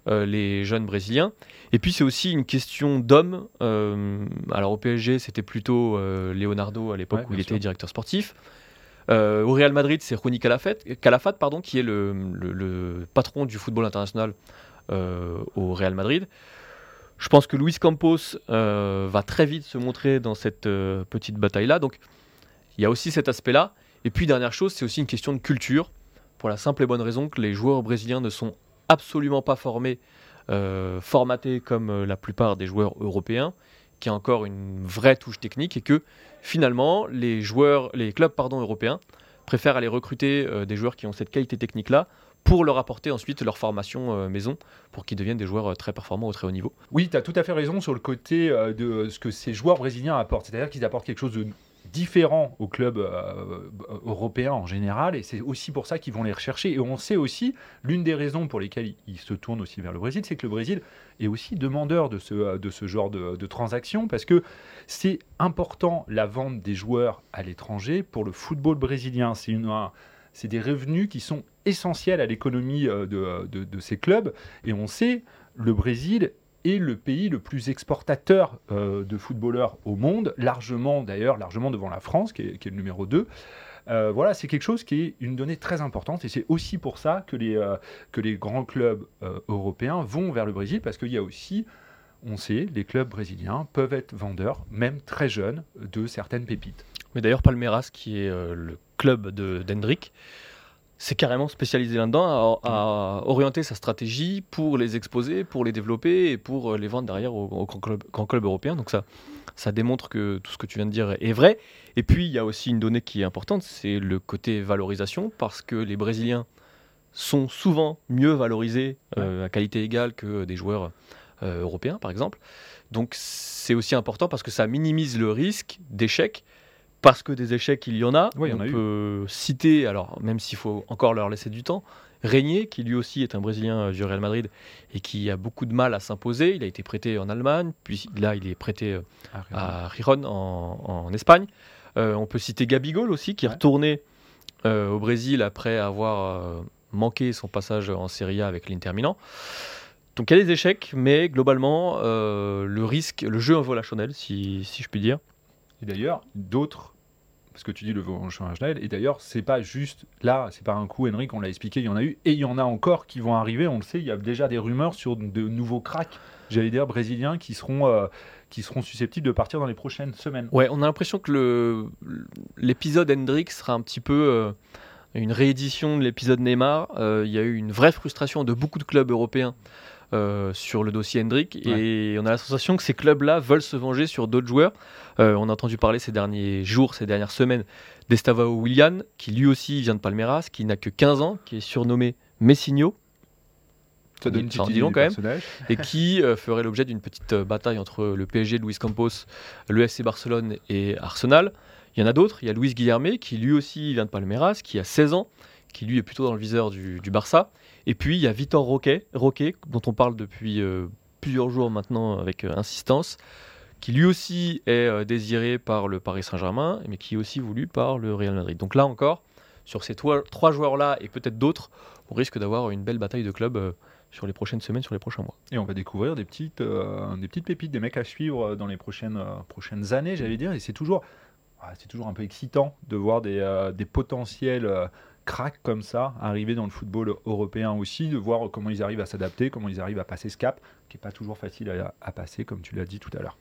euh, les jeunes Brésiliens. Et puis c'est aussi une question d'hommes. Euh, alors au P S G, c'était plutôt euh, Leonardo à l'époque Ouais, où il bien était sûr. directeur sportif. Euh, au Real Madrid, c'est Rony Calafat, Calafat pardon, qui est le, le- le patron du football international euh, au Real Madrid. Je pense que Luis Campos euh, va très vite se montrer dans cette euh, petite bataille-là. Donc il y a aussi cet aspect-là. Et puis dernière chose, c'est aussi une question de culture, pour la simple et bonne raison que les joueurs brésiliens ne sont absolument pas formés, euh, formatés comme euh, la plupart des joueurs européens, qui a encore une vraie touche technique, et que finalement les joueurs, les clubs pardon, européens préfèrent aller recruter euh, des joueurs qui ont cette qualité technique-là pour leur apporter ensuite leur formation euh, maison, pour qu'ils deviennent des joueurs euh, très performants au très haut niveau. Oui, tu as tout à fait raison sur le côté euh, de ce que ces joueurs brésiliens apportent. C'est-à-dire qu'ils apportent quelque chose de différent aux clubs euh, européens en général, et c'est aussi pour ça qu'ils vont les rechercher. Et on sait aussi, l'une des raisons pour lesquelles ils se tournent aussi vers le Brésil, c'est que le Brésil est aussi demandeur de ce, de ce genre de, de transactions, parce que c'est important la vente des joueurs à l'étranger pour le football brésilien. C'est une... un- c'est des revenus qui sont essentiels à l'économie euh, de, de, de ces clubs. Et on sait, le Brésil est le pays le plus exportateur euh, de footballeurs au monde, largement d'ailleurs, largement devant la France, qui est, qui est le numéro deux. Euh, voilà, c'est quelque chose qui est une donnée très importante, et c'est aussi pour ça que les, euh, que les grands clubs euh, européens vont vers le Brésil, parce qu'il y a aussi, on sait, les clubs brésiliens peuvent être vendeurs, même très jeunes, de certaines pépites. Mais d'ailleurs, Palmeiras, qui est euh, le club de d'Hendrick, s'est carrément spécialisé là-dedans, à, à orienter sa stratégie pour les exposer, pour les développer et pour euh, les vendre derrière aux, aux grands clubs, grands clubs européens. Donc ça, ça démontre que tout ce que tu viens de dire est vrai. Et puis, il y a aussi une donnée qui est importante, c'est le côté valorisation, parce que les Brésiliens sont souvent mieux valorisés euh, à qualité égale que des joueurs euh, européens, par exemple. Donc c'est aussi important parce que ça minimise le risque d'échec, parce que des échecs, il y en a. Oui, il y en On a eu. peut citer, alors même s'il faut encore leur laisser du temps, Régnier, qui lui aussi est un Brésilien euh, du Real Madrid et qui a beaucoup de mal à s'imposer. Il a été prêté en Allemagne, puis là il est prêté euh, à Gijón en, en Espagne. Euh, on peut citer Gabigol aussi, qui est Ouais. retourné euh, au Brésil après avoir euh, manqué son passage en Serie A avec l'Inter Milan. Donc il y a des échecs, mais globalement, euh, le risque, le jeu en vaut la chandelle, si, si je puis dire. Et d'ailleurs, d'autres, parce que tu dis le Chanel, et d'ailleurs, c'est pas juste là, c'est pas un coup, Henrik, on l'a expliqué, il y en a eu, et il y en a encore qui vont arriver, on le sait, il y a déjà des rumeurs sur de nouveaux cracks, j'allais dire brésiliens, qui seront, euh, qui seront susceptibles de partir dans les prochaines semaines. Ouais, on a l'impression que le, l'épisode Hendrick sera un petit peu euh, une réédition de l'épisode Neymar. Euh, Il y a eu une vraie frustration de beaucoup de clubs européens euh, sur le dossier Hendrick, Ouais. et on a la sensation que ces clubs-là veulent se venger sur d'autres joueurs. Euh, on a entendu parler ces derniers jours, ces dernières semaines, d'Estavao Willian, qui lui aussi vient de Palmeiras, qui n'a que quinze ans, qui est surnommé Messinho, Ça donne une Ça en petite dit idée long du quand même. personnage. et qui euh, ferait l'objet d'une petite euh, bataille entre le P S G de Luis Campos, le F C Barcelone et Arsenal. Il y en a d'autres, il y a Luis Guilherme, qui lui aussi vient de Palmeiras, qui a seize ans, qui lui est plutôt dans le viseur du, du Barça. Et puis il y a Vitor Roque, Roque dont on parle depuis euh, plusieurs jours maintenant avec euh, insistance, qui lui aussi est euh, désiré par le Paris Saint-Germain, mais qui est aussi voulu par le Real Madrid. Donc là encore, sur ces toi- trois joueurs-là et peut-être d'autres, on risque d'avoir une belle bataille de clubs euh, sur les prochaines semaines, sur les prochains mois. Et on va découvrir des petites, euh, des petites pépites, des mecs à suivre dans les prochaines, euh, prochaines années, j'allais dire. Et c'est toujours, ah, c'est toujours un peu excitant de voir des, euh, des potentiels euh, cracks comme ça arriver dans le football européen aussi, de voir comment ils arrivent à s'adapter, comment ils arrivent à passer ce cap, qui n'est pas toujours facile à, à passer, comme tu l'as dit tout à l'heure.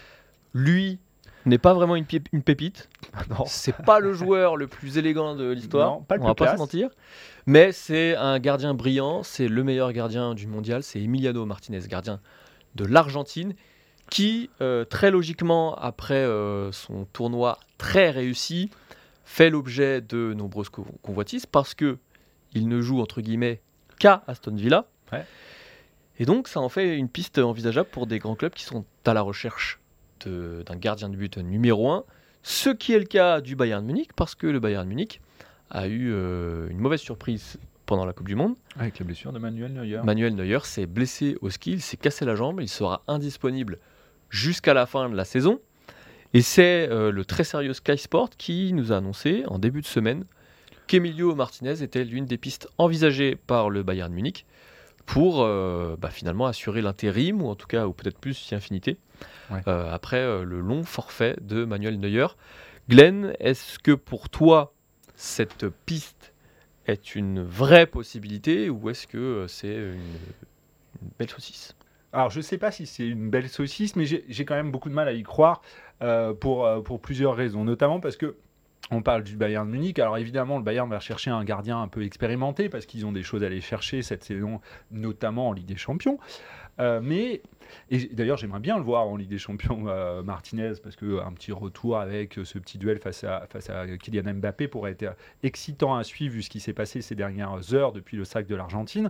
Lui n'est pas vraiment une, pép- une pépite. Non. C'est pas le joueur le plus élégant de l'histoire. Non, pas le on va plus pas se classe. mentir. Mais c'est un gardien brillant. C'est le meilleur gardien du mondial. C'est Emiliano Martinez, gardien de l'Argentine, qui euh, très logiquement, après euh, son tournoi très réussi, fait l'objet de nombreuses co- convoitises parce que il ne joue entre guillemets qu'à Aston Villa. Ouais. Et donc ça en fait une piste envisageable pour des grands clubs qui sont à la recherche de- d'un gardien de but numéro un, ce qui est le cas du Bayern Munich, parce que le Bayern Munich a eu euh, une mauvaise surprise pendant la Coupe du Monde. Avec la blessure de Manuel Neuer. Manuel Neuer s'est blessé au ski, il s'est cassé la jambe, il sera indisponible jusqu'à la fin de la saison. Et c'est euh, le très sérieux Sky Sport qui nous a annoncé en début de semaine qu'Emilio Martinez était l'une des pistes envisagées par le Bayern Munich pour euh, bah, finalement assurer l'intérim, ou en tout cas, ou peut-être plus si infinité, Ouais. euh, après euh, le long forfait de Manuel Neuer. Glenn, est-ce que pour toi, cette piste est une vraie possibilité, ou est-ce que euh, c'est une, une belle saucisse? Alors, je ne sais pas si c'est une belle saucisse, mais j'ai j'ai quand même beaucoup de mal à y croire euh, pour, euh, pour plusieurs raisons. Notamment parce que on parle du Bayern Munich. Alors, évidemment, le Bayern va chercher un gardien un peu expérimenté parce qu'ils ont des choses à aller chercher cette saison, notamment en Ligue des Champions. Euh, mais, et d'ailleurs, j'aimerais bien le voir en Ligue des Champions, euh, Martinez, parce qu'un petit retour avec ce petit duel face à, face à Kylian Mbappé pourrait être excitant à suivre vu ce qui s'est passé ces dernières heures depuis le sac de l'Argentine.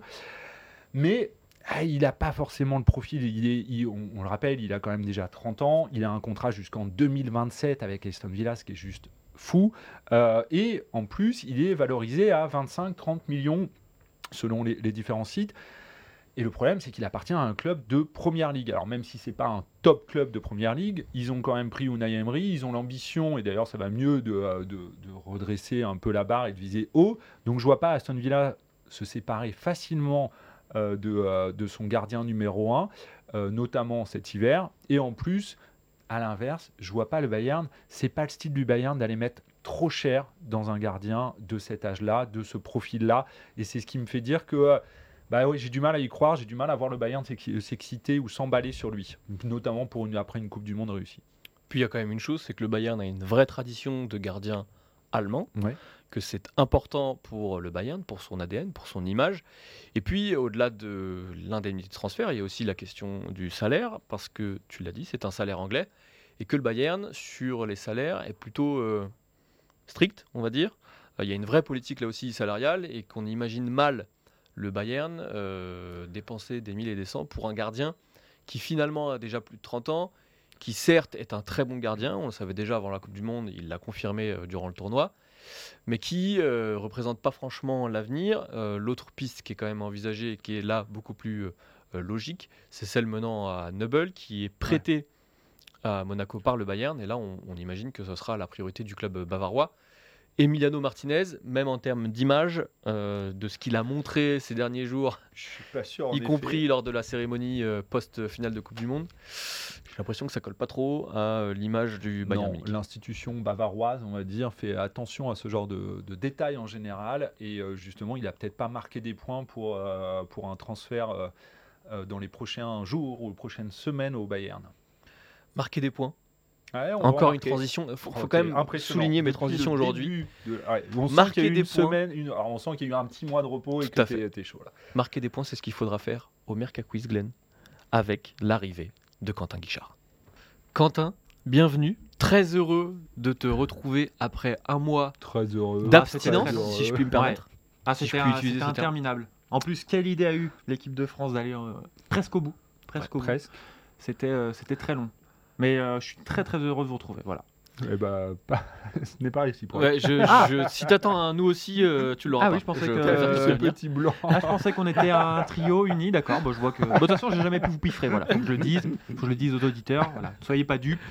Mais ah, il n'a pas forcément le profil. Il est, il, on, on le rappelle, il a quand même déjà trente ans. Il a un contrat jusqu'en deux mille vingt-sept avec Aston Villa, ce qui est juste fou. Euh, et en plus, il est valorisé à vingt-cinq à trente millions selon les, les différents sites. Et le problème, c'est qu'il appartient à un club de Première Ligue. Alors même si ce n'est pas un top club de Première Ligue, ils ont quand même pris Unai Emery, ils ont l'ambition, et d'ailleurs ça va mieux de, de, de redresser un peu la barre et de viser haut. Donc je ne vois pas Aston Villa se séparer facilement euh, de, euh, de son gardien numéro un, euh, notamment cet hiver. Et en plus, à l'inverse, je ne vois pas le Bayern, ce n'est pas le style du Bayern d'aller mettre trop cher dans un gardien de cet âge-là, de ce profil-là. Et c'est ce qui me fait dire que... Euh, Bah oui, j'ai du mal à y croire, j'ai du mal à voir le Bayern s'exciter ou s'emballer sur lui, notamment pour une, après une Coupe du Monde réussie. Puis il y a quand même une chose, c'est que le Bayern a une vraie tradition de gardien allemand, Ouais. que c'est important pour le Bayern, pour son A D N, pour son image. Et puis au-delà de l'indemnité de transfert, il y a aussi la question du salaire, parce que tu l'as dit, c'est un salaire anglais, et que le Bayern, sur les salaires, est plutôt euh, strict, on va dire. Euh, il y a une vraie politique là aussi salariale, et qu'on imagine mal le Bayern euh, dépenser des mille et des cents pour un gardien qui finalement a déjà plus de trente ans, qui certes est un très bon gardien, on le savait déjà avant la Coupe du Monde, il l'a confirmé euh, durant le tournoi, mais qui ne euh, représente pas franchement l'avenir. Euh, l'autre piste qui est quand même envisagée et qui est là beaucoup plus euh, logique, c'est celle menant à Nübel, qui est prêté ouais. à Monaco par le Bayern, et là on, on imagine que ce sera la priorité du club bavarois. Emiliano Martinez, même en termes d'image, euh, de ce qu'il a montré ces derniers jours, je suis pas sûr, y effet. compris lors de la cérémonie euh, post-finale de Coupe du Monde, j'ai l'impression que ça colle pas trop à euh, l'image du Bayern Non, Munich. l'institution bavaroise, on va dire, fait attention à ce genre de, de détails en général, et euh, justement, il a peut-être pas marqué des points pour, euh, pour un transfert euh, euh, dans les prochains jours ou les prochaines semaines au Bayern. Marquer des points. Ouais, Encore une transition, il faut, faut quand même souligner mes transitions aujourd'hui. De, ouais, on sent Marquer qu'il y a eu des une points. Semaine, une, alors on sent qu'il y a eu un petit mois de repos et Tout que t'es chaud là. Marquer des points, c'est ce qu'il faudra faire au Mercaquiz Glenn avec l'arrivée de Quentin Guichard. Quentin, bienvenue, très heureux de te retrouver après un mois très heureux. d'abstinence, ah, si je puis me permettre. Ouais. Ah, si c'était je puis un, utiliser c'était ce terme. interminable. En plus, quelle idée a eu l'équipe de France d'aller euh, presque au bout. Presque ouais, au bout. Presque. C'était, euh, c'était très long. Mais euh, je suis très très heureux de vous retrouver. Voilà. Eh bah, pas... ce n'est pas réciproque. Ouais, je, je, si t'attends un nous aussi, euh, tu l'auras Ah pas. oui, je pensais que euh, ce petit blanc. Ah, je pensais qu'on était un trio uni, d'accord. Bon, je vois que. Bon, de toute façon, j'ai jamais pu vous piffrer. Voilà, faut que je le dise, faut que je le dise aux auditeurs. Voilà, soyez pas dupes.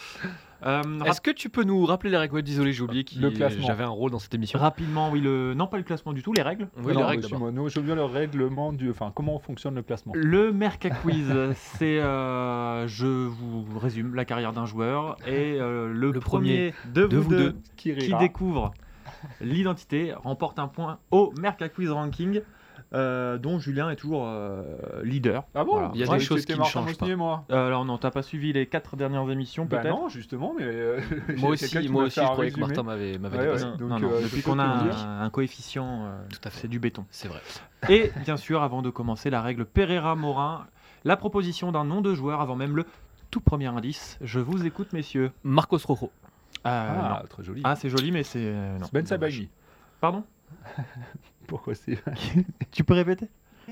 Euh, Est-ce que tu peux nous rappeler les règles? Désolé, j'ai oublié que classement. j'avais un rôle dans cette émission. Rapidement, oui, le non pas le classement du tout, les règles. Oui, non, les règles monsieur, d'abord. moi, nous, je veux bien le règlement du, enfin, comment fonctionne le classement. Le Mercaquiz, c'est, euh, je vous résume la carrière d'un joueur et euh, le, Le premier, de, de vous, vous deux, deux qui, qui découvre l'identité remporte un point au Mercaquiz Ranking. Euh, dont Julien est toujours euh, leader. Ah bon Voilà. Il y a Ouais, des choses c'était qui ne Martin changent pas. Mosnier, moi. Euh, alors non, t'as pas suivi les quatre dernières émissions Bah peut-être. non, justement, mais euh, Moi j'ai aussi, quelqu'un qui moi m'a aussi, fait je un croyais que résumé. Martin m'avait m'avait Ouais, dépassé. ouais. Non, Donc, non, non, euh, depuis je peux qu'on a te le dire. un, un coefficient, euh, Tout à fait. c'est du béton. C'est vrai. Et bien sûr, avant de commencer, la règle Pereira-Morin, la proposition d'un nom de joueur avant même le tout premier indice. Je vous écoute, messieurs. Marcos Rojo. Euh, Ah, non. très joli. Ah, c'est joli, mais c'est euh, non. Ben Dommage. Sebaini. Pardon. Pourquoi c'est Tu peux répéter?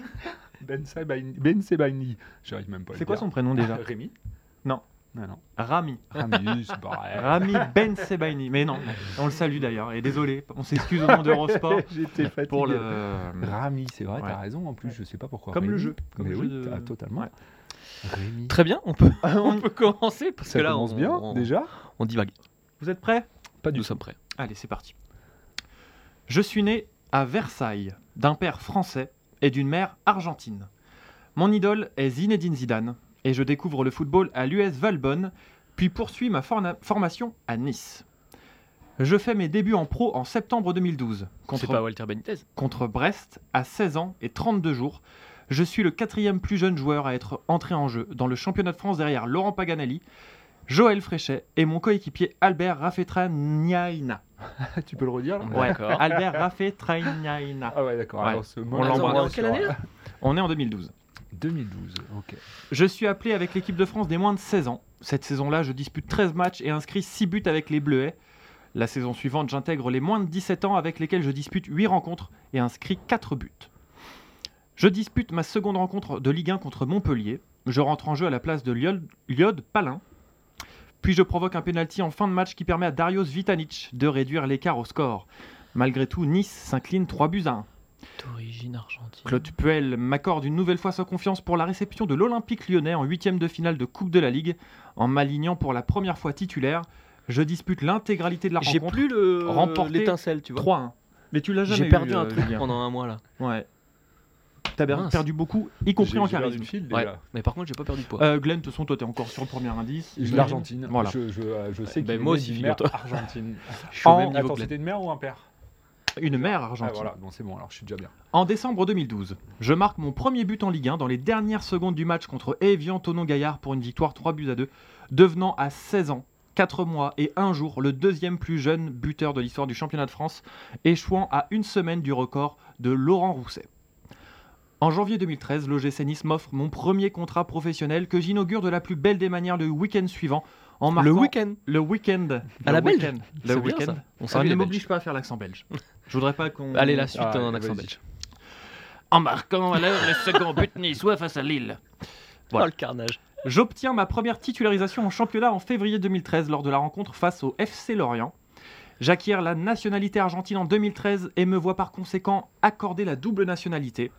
Ben Sebaini. Ben Sebaini. J'arrive même pas à le C'est quoi dire. son prénom déjà? Rémi. Non. Non, non. Rami. Rami, c'est pareil. Rami Ben Sebaini. Mais non, on le salue d'ailleurs. Et désolé, on s'excuse au nom d'Eurosport J'étais fatigué. pour le. Rami, c'est vrai, Ouais. t'as raison en plus, je sais pas pourquoi. Comme le Rémi. jeu, comme Mais le oui, jeu de- t'as totalement. Ouais. Rémi. Très bien, on peut, on peut commencer parce Ça que là, commence on, bien, on, déjà. on divague. Vous êtes prêts? Pas du Nous tout. sommes prêts. Allez, c'est parti. Je suis né à Versailles d'un père français et d'une mère argentine. Mon idole est Zinedine Zidane et je découvre le football à l'U S Valbonne, puis poursuis ma forna- formation à Nice. Je fais mes débuts en pro en septembre deux mille douze contre, C'est pas Walter Benitez. contre Brest à seize ans et trente-deux jours. Je suis le quatrième plus jeune joueur à être entré en jeu dans le championnat de France derrière Laurent Paganelli, Joël Fréchet et mon coéquipier Albert Rafetrañaina. Tu peux le redire là Ouais, D'accord. Albert Rafetrañaina. Ah ouais, d'accord. Ouais. Alors, ce On moment- l'embrasse. On est en quelle année, là On est en deux mille douze. deux mille douze, ok. Je suis appelé avec l'équipe de France des moins de seize ans. Cette saison-là, je dispute treize matchs et inscris six buts avec les Bleuets. La saison suivante, j'intègre les moins de dix-sept ans avec lesquels je dispute huit rencontres et inscris quatre buts. Je dispute ma seconde rencontre de Ligue un contre Montpellier. Je rentre en jeu à la place de Liod, Liod Palin. Puis je provoque un pénalty en fin de match qui permet à Darius Vitanic de réduire l'écart au score. Malgré tout, Nice s'incline trois buts à un. D'origine argentine. Claude Puel m'accorde une nouvelle fois sa confiance pour la réception de l'Olympique lyonnais en huitième de finale de Coupe de la Ligue. En m'alignant pour la première fois titulaire, je dispute l'intégralité de la J'ai rencontre. plus le remporté l'étincelle, tu vois. trois un. Mais tu l'as jamais J'ai eu, perdu euh, un truc Julien. pendant un mois là. Ouais. T'as per- Mince. perdu beaucoup, y compris J'ai- en j'ai perdu charisme. le fil, Ouais. déjà. Mais par contre, j'ai pas perdu de poids. Euh, Glenn, de toute façon, toi t'es encore sur le premier indice. Je- L'Argentine. Voilà. Je, je, euh, je sais Ben, qu'il moi est aussi, né d'une mère figure-toi. argentine. Je suis au en- même niveau Attends, que c'était une mère ou un père Une mère Ah argentine. voilà, bon c'est bon, alors je suis déjà bien. En décembre deux mille douze, je marque mon premier but en Ligue un dans les dernières secondes du match contre Evian Tonon-Gaillard pour une victoire trois buts à deux, devenant à seize ans, quatre mois et un jour le deuxième plus jeune buteur de l'histoire du championnat de France, échouant à une semaine du record de Laurent Rousset. En janvier deux mille treize, l'O G C Nice m'offre mon premier contrat professionnel que j'inaugure de la plus belle des manières le week-end suivant en marquant... Le week-end. Le week-end. À Le la belge. week-end. C'est Le bien, week-end. ça. On Ça salue ne les m'oblige Belges. pas à faire l'accent belge. Je voudrais pas qu'on... Allez, la suite Ah, en vas-y. accent belge. En marquant alors le second but niçois face à Lille. Voilà. Oh le carnage. J'obtiens ma première titularisation en championnat en février deux mille treize lors de la rencontre face au F C Lorient. J'acquiers la nationalité argentine en deux mille treize et me vois par conséquent accorder la double nationalité.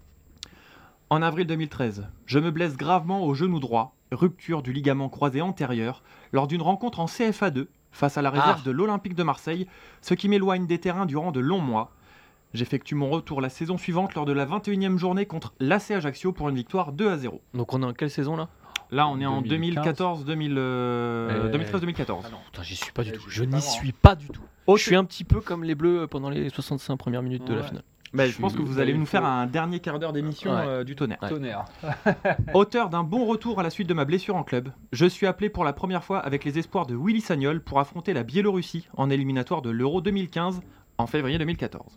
En avril deux mille treize, je me blesse gravement au genou droit, rupture du ligament croisé antérieur, lors d'une rencontre en C F A deux face à la réserve Ah. de l'Olympique de Marseille, ce qui m'éloigne des terrains durant de longs mois. J'effectue mon retour la saison suivante lors de la vingt et unième journée contre l'A C Ajaccio pour une victoire deux à zéro. Donc on est en quelle saison là? Là, on est en deux mille quinze. deux mille quatorze, deux mille, euh, Euh, deux mille treize deux mille quatorze. Putain, j'y suis pas du Eh, tout. je Je suis pas n'y loin, suis pas du tout. Auteur- Je suis un petit peu comme les Bleus pendant les soixante-cinq premières minutes de la Ouais. finale. Mais je je pense suis- que vous allez il nous faut- faire un dernier quart d'heure d'émission Ouais. euh, du tonnerre. Ouais. Tonnerre. Auteur d'un bon retour à la suite de ma blessure en club, je suis appelé pour la première fois avec les espoirs de Willy Sagnol pour affronter la Biélorussie en éliminatoire de l'Euro deux mille quinze en février deux mille quatorze.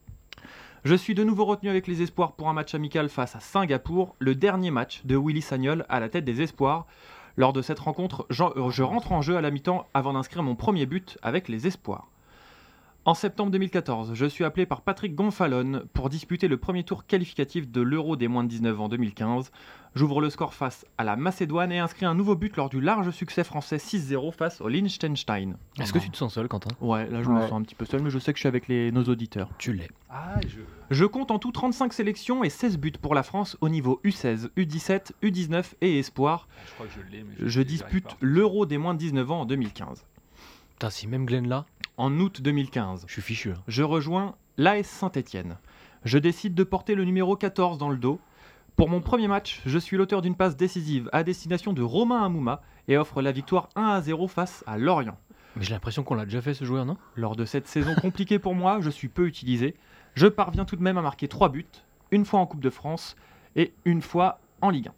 Je suis de nouveau retenu avec les espoirs pour un match amical face à Singapour, le dernier match de Willy Sagnol à la tête des espoirs. Lors de cette rencontre, j'en- euh, je rentre en jeu à la mi-temps avant d'inscrire mon premier but avec les espoirs. En septembre deux mille quatorze, je suis appelé par Patrick Gonfalon pour disputer le premier tour qualificatif de l'Euro des moins de dix-neuf ans deux mille quinze. J'ouvre le score face à la Macédoine et inscris un nouveau but lors du large succès français six zéro face au Liechtenstein. Est-ce que tu te sens seul, Quentin? Ouais, là je me Ouais. sens un petit peu seul, mais je sais que je suis avec les, nos auditeurs. Tu l'es. Ah, je... Je compte en tout trente-cinq sélections et seize buts pour la France au niveau U seize, U dix-sept, U dix-neuf et Espoir. je crois que je l'ai, mais Je j'y arrive dispute pas. l'Euro des moins de dix-neuf ans en deux mille quinze. Putain, si même Glenn là, En août deux mille quinze, je suis fichu. hein. je rejoins l'A S Saint-Étienne. Je décide de porter le numéro quatorze dans le dos. Pour mon premier match, je suis l'auteur d'une passe décisive à destination de Romain Amouma et offre la victoire un à zéro face à Lorient. Mais j'ai l'impression qu'on l'a déjà fait ce joueur, non? Lors de cette saison compliquée pour moi, je suis peu utilisé. Je parviens tout de même à marquer trois buts, une fois en Coupe de France et une fois en Ligue un.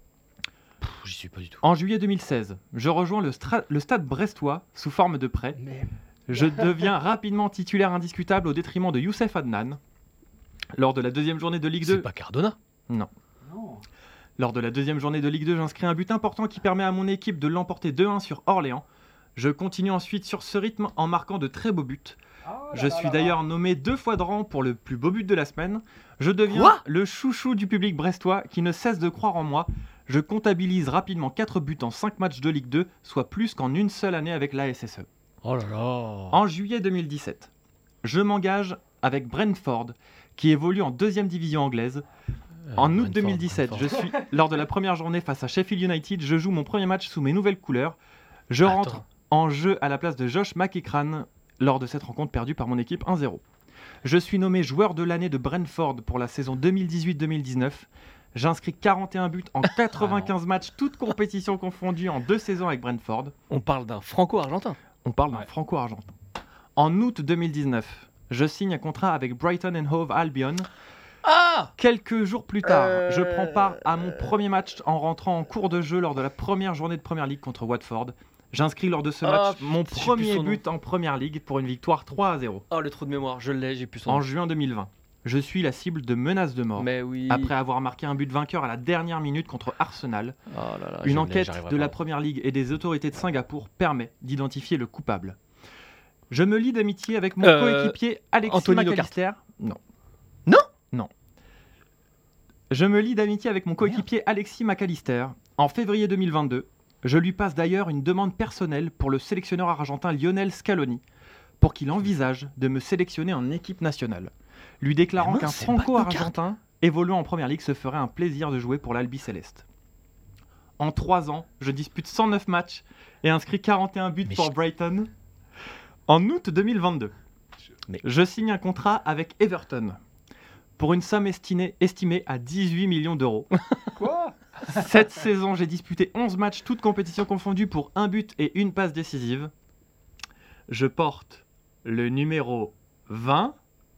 Pff, J'y suis pas du tout. En juillet deux mille seize, je rejoins le, stra- le stade brestois sous forme de prêt. Je deviens rapidement titulaire indiscutable au détriment de Youssef Adnan. Lors de la deuxième journée de Ligue C'est deux, pas Cardona. non. Non. Lors de la deuxième journée de Ligue deux, j'inscris un but important qui permet à mon équipe de l'emporter deux un sur Orléans. Je continue ensuite sur ce rythme en marquant de très beaux buts. Ah, Je suis d'ailleurs nommé deux fois de rang pour le plus beau but de la semaine. Je deviens Quoi le chouchou du public brestois qui ne cesse de croire en moi. Je comptabilise rapidement quatre buts en cinq matchs de Ligue deux, soit plus qu'en une seule année avec l'A S S E. Oh là là. En juillet deux mille dix-sept, je m'engage avec Brentford, qui évolue en deuxième division anglaise. Euh, En août Brentford, deux mille dix-sept, je Brentford. suis lors de la première journée face à Sheffield United, je joue mon premier match sous mes nouvelles couleurs. Je Attends. rentre en jeu à la place de Josh McEachran lors de cette rencontre perdue par mon équipe un zéro. Je suis nommé joueur de l'année de Brentford pour la saison deux mille dix-huit deux mille dix-neuf. J'inscris quarante et un buts en quatre-vingt-quinze matchs, toutes compétitions confondues en deux saisons avec Brentford. On parle d'un franco-argentin. On parle d'un Ouais. franco-argentin. En août deux mille dix-neuf, je signe un contrat avec Brighton and Hove Albion. Ah Quelques jours plus tard, Euh, je prends part à mon premier match en rentrant en cours de jeu lors de la première journée de Première Ligue contre Watford. J'inscris lors de ce Ah, match putain, mon j'ai plus premier son nom. but en Première Ligue pour une victoire trois à zéro. Oh, le trou de mémoire, je l'ai, j'ai plus son En nom. juin deux mille vingt, je suis la cible de menaces de mort. Mais oui. Après avoir marqué un but vainqueur à la dernière minute contre Arsenal, Oh là là, je une l'ai, enquête j'arriverai de la pas. Première Ligue et des autorités de Singapour permet d'identifier le coupable. Je me lie d'amitié avec mon Euh, coéquipier Alexis Anthony McAllister. Non. Non Non. Je me lie d'amitié avec mon coéquipier Alexis McAllister. En février deux mille vingt-deux, je lui passe d'ailleurs une demande personnelle pour le sélectionneur argentin Lionel Scaloni pour qu'il envisage de me sélectionner en équipe nationale, lui déclarant Mais mince, qu'un c'est pas de nos franco-argentin évoluant en Première Ligue se ferait un plaisir de jouer pour l'Albi Céleste. En trois ans, je dispute cent neuf matchs et inscris quarante et un buts Mais pour je- Brighton. En août deux mille vingt-deux, Mais- je signe un contrat avec Everton pour une somme estimée, estimée à dix-huit millions d'euros. Quoi? Cette saison, j'ai disputé onze matchs, toutes compétitions confondues, pour un but et une passe décisive. Je porte le numéro vingt.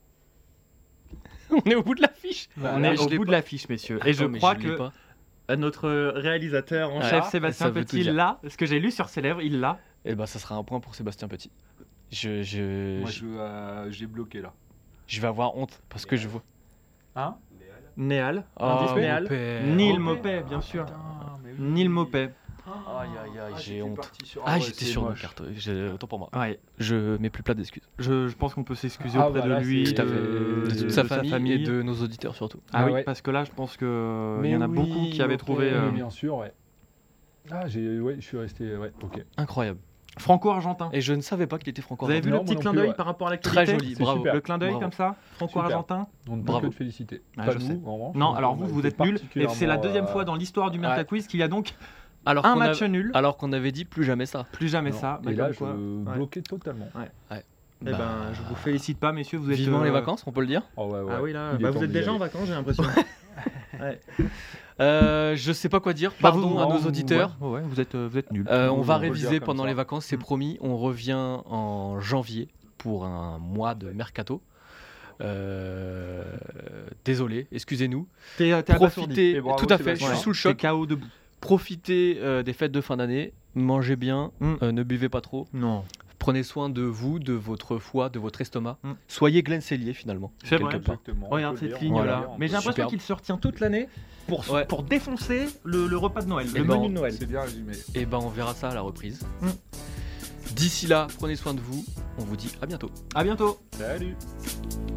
On est au bout de l'affiche. On Là, est je au l'ai bout de pas. l'affiche, messieurs. Et je Attends, mais crois je l'ai que pas. notre réalisateur en Ouais, chef, ça Sébastien veut tout Petit, dire. l'a. Ce que j'ai lu sur ses lèvres, il l'a. Eh ben, ça sera un point pour Sébastien Petit. Je, je, Moi, je, je, euh, j'ai bloqué là. je vais avoir honte parce que je vois. Hein? Néal. Oh, Indice mon Néal. père. Neil Mopé. Mopé, bien sûr. Putain, mais oui. Neil Mopé. Aïe aïe aïe, j'ai j'étais honte. parti sur- Ah, ouais, j'étais c'est sur nos moche. cartes. J'ai- Autant pour moi. Ouais. Je mets plus plat d'excuses. Je, je pense qu'on peut s'excuser Ah, auprès voilà, de lui, c'est- de, Tout à fait. De de toute sa famille, et de nos auditeurs surtout. Ah Ah oui, ouais. parce que là, je pense que il Mais y en a oui, beaucoup qui avaient ok. trouvé Oui, euh, bien sûr, ouais. Ah, j'ai, ouais, je suis resté, ouais, ok. Incroyable. franco-argentin. Et je ne savais pas qu'il était franco. Vous avez vu Non, le petit moi non clin plus, d'œil ouais. par rapport à Très l'actualité joli, C'est bravo. super. Le clin d'œil Bravo. comme ça, franco-argentin. On ne peut Bravo. que te féliciter. Ah, Pas je nous, sais. en revanche. Non, on- alors on vous, a vous été êtes nuls. Et c'est la particulièrement, deuxième euh, fois dans l'histoire du Merca ouais. Quiz qu'il y a donc Alors un qu'on match a- nul. Alors qu'on avait dit plus jamais ça. Plus jamais non. ça. bah, Et là, comme je quoi. Ouais. bloquais totalement. Eh Bah, ben, je vous félicite pas, messieurs. Vous êtes Vivement euh, les vacances, on peut le dire. Oh, ouais, ouais. Ah oui, là, Il est bah, temps vous êtes d'y déjà aller. en vacances, j'ai l'impression. Ouais. Euh, je sais pas quoi dire. Bah, Pardon vous- à oh, nos vous- auditeurs. ouais, ouais, vous êtes, euh, vous êtes nuls. Euh, on On va peut le réviser dire comme pendant ça. les vacances, c'est Mm. promis. On revient en janvier pour un mois de mercato. Euh, désolé, excusez-nous. T'es, euh, t'es abasourdi. Profitez, Et bravo, tout à fait, je Sébastien. suis sous le T'es choc. K O debout. Profitez euh, des fêtes de fin d'année, mangez bien, Mm. euh, ne buvez pas trop. Non. Prenez soin de vous, de votre foie, de votre estomac. Mm. Soyez Glenn Cellier finalement. C'est quelque vrai. part. Exactement. Regarde on peut le cette dire, ligne on peut là. le dire, on Mais peut j'ai l'impression Superbe. qu'il se retient toute l'année pour, Ouais. pour défoncer le, le repas de Noël, Eh le ben, menu de le Noël. dire. C'est bien résumé. Et ben on verra ça à la reprise. Mm. D'ici là, prenez soin de vous. On vous dit à bientôt. À bientôt. Salut.